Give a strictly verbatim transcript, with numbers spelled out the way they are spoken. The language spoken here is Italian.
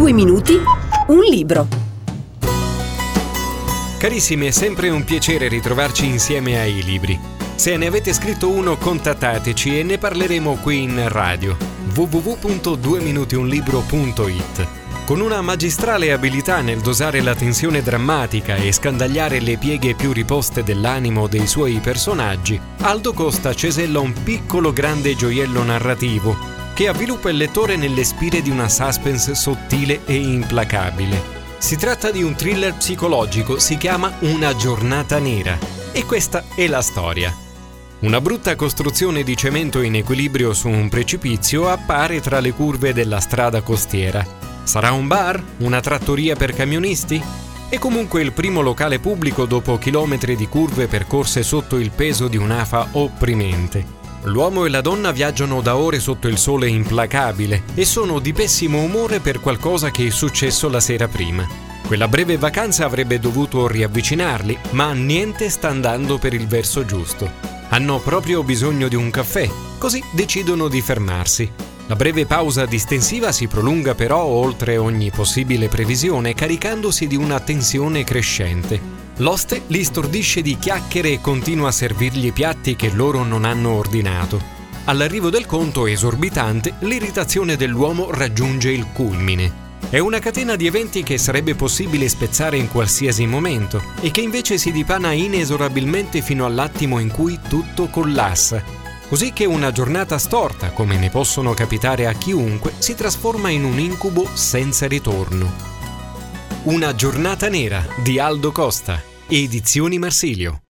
Due minuti, un libro. Carissimi, è sempre un piacere ritrovarci insieme ai libri. Se ne avete scritto uno, contattateci e ne parleremo qui in radio. w w w punto due minuti un libro punto i t. Con una magistrale abilità nel dosare la tensione drammatica e scandagliare le pieghe più riposte dell'animo dei suoi personaggi, Aldo Costa cesella un piccolo grande gioiello narrativo che avviluppa il lettore nelle spire di una suspense sottile e implacabile. Si tratta di un thriller psicologico, si chiama Una giornata nera, e questa è la storia. Una brutta costruzione di cemento in equilibrio su un precipizio appare tra le curve della strada costiera. Sarà un bar? Una trattoria per camionisti? È comunque il primo locale pubblico dopo chilometri di curve percorse sotto il peso di un'afa opprimente. L'uomo e la donna viaggiano da ore sotto il sole implacabile e sono di pessimo umore per qualcosa che è successo la sera prima. Quella breve vacanza avrebbe dovuto riavvicinarli, ma niente sta andando per il verso giusto. Hanno proprio bisogno di un caffè, così decidono di fermarsi. La breve pausa distensiva si prolunga però oltre ogni possibile previsione, caricandosi di una tensione crescente. L'oste li stordisce di chiacchiere e continua a servirgli piatti che loro non hanno ordinato. All'arrivo del conto esorbitante, l'irritazione dell'uomo raggiunge il culmine. È una catena di eventi che sarebbe possibile spezzare in qualsiasi momento e che invece si dipana inesorabilmente fino all'attimo in cui tutto collassa. Così che una giornata storta, come ne possono capitare a chiunque, si trasforma in un incubo senza ritorno. Una giornata nera di Aldo Costa, Edizioni Marsilio.